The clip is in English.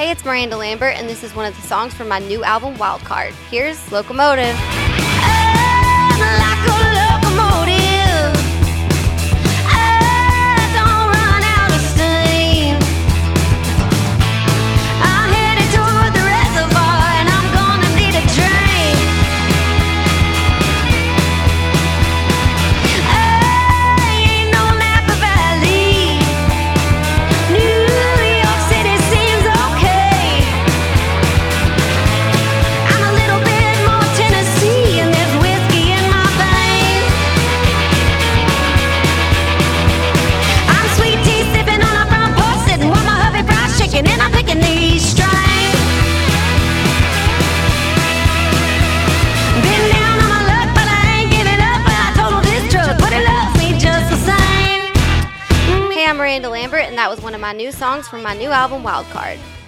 Hey, it's Miranda Lambert, and this is one of the songs from my new album, Wildcard. Here's Locomotive. I'm like a locomotive. I don't run out of steam. I'm headed toward the reservoir, and I'm gonna need a train. Ain't no Napa Valley. New York City seems okay. I'm a little bit more Tennessee, and there's whiskey in my veins. I'm sweet tea sipping on a front porch, sitting with my hubby fried chicken, and I'm picking these strains. Been down on my luck, but I ain't giving up. I totaled this truck, but it loves me just the same. Hey, I'm Miranda Lambert, and that was one of my new songs from my new album, Wildcard.